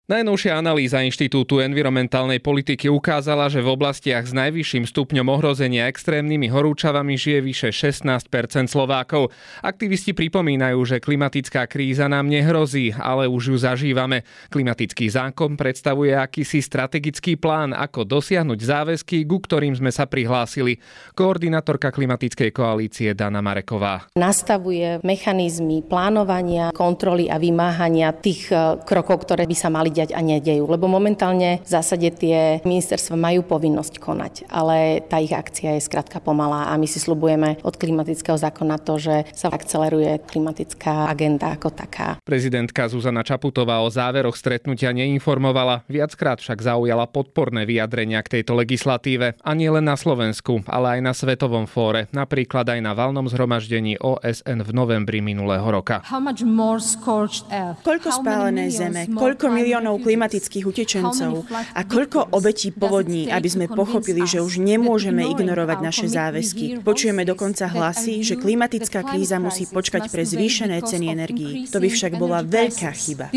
Najnovšia analýza Inštitútu environmentálnej politiky ukázala, že v oblastiach s najvyšším stupňom ohrozenia extrémnymi horúčavami žije vyše 16% Slovákov. Aktivisti pripomínajú, že klimatická kríza nám nehrozí, ale už ju zažívame. Klimatický zákon predstavuje akýsi strategický plán, ako dosiahnuť záväzky, ku ktorým sme sa prihlásili. Koordinátorka klimatickej koalície Dana Mareková. Nastavuje mechanizmy plánovania, kontroly a vymáhania tých krokov, ktoré by sa mali a nedejú, lebo momentálne v zásade tie ministerstva majú povinnosť konať, ale tá ich akcia je skrátka pomalá a my si sľubujeme od klimatického zákona to, že sa akceleruje klimatická agenda ako taká. Prezidentka Zuzana Čaputová o záveroch stretnutia neinformovala, viackrát však zaujala podporné vyjadrenia k tejto legislatíve a nie len na Slovensku, ale aj na svetovom fóre, napríklad aj na valnom zhromaždení OSN v novembri minulého roka. Koľko spálenej zeme, koľko miliónov klimatických utečencov a koľko obetí povodní, aby sme pochopili, že už nemôžeme ignorovať naše záväzky. Počujeme dokonca hlasy, že klimatická kríza musí počkať pre zvýšené ceny energií. To by však bola veľká chyba.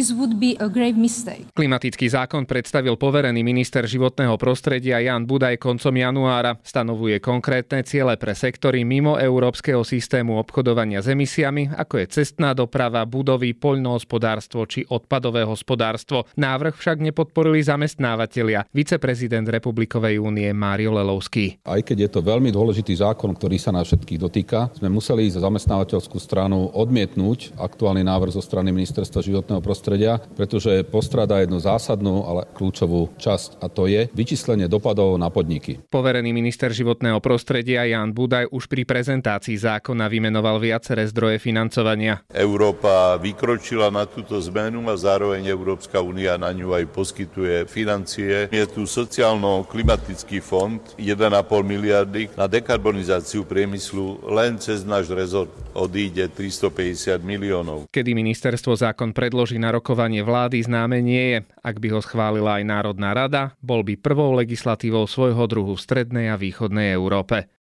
Klimatický zákon predstavil poverený minister životného prostredia Ján Budaj koncom januára. Stanovuje konkrétne ciele pre sektory mimo európskeho systému obchodovania s emisiami, ako je cestná doprava, budovy, poľnohospodárstvo či odpadové hospodárstvo. Návrh však nepodporili zamestnávatelia. Viceprezident Republikovej únie Mário Lelovský. Aj keď je to veľmi dôležitý zákon, ktorý sa nás všetkých dotýka, sme museli za zamestnávateľskú stranu odmietnúť aktuálny návrh zo strany Ministerstva životného prostredia, pretože postráda jednu zásadnú, ale kľúčovú časť, a to je vyčíslenie dopadov na podniky. Poverený minister životného prostredia Ján Budaj už pri prezentácii zákona vymenoval viaceré zdroje financovania. Európa vykročila na túto zmenu a zároveň Európska únia na ňu aj poskytuje financie. Je tu sociálno-klimatický fond 1,5 miliardy. Na dekarbonizáciu priemyslu len cez náš rezort odíde 350 miliónov. Kedy ministerstvo zákon predloží na rokovanie vlády, známe nie je. Ak by ho schválila aj Národná rada, bol by prvou legislatívou svojho druhu v strednej a východnej Európe.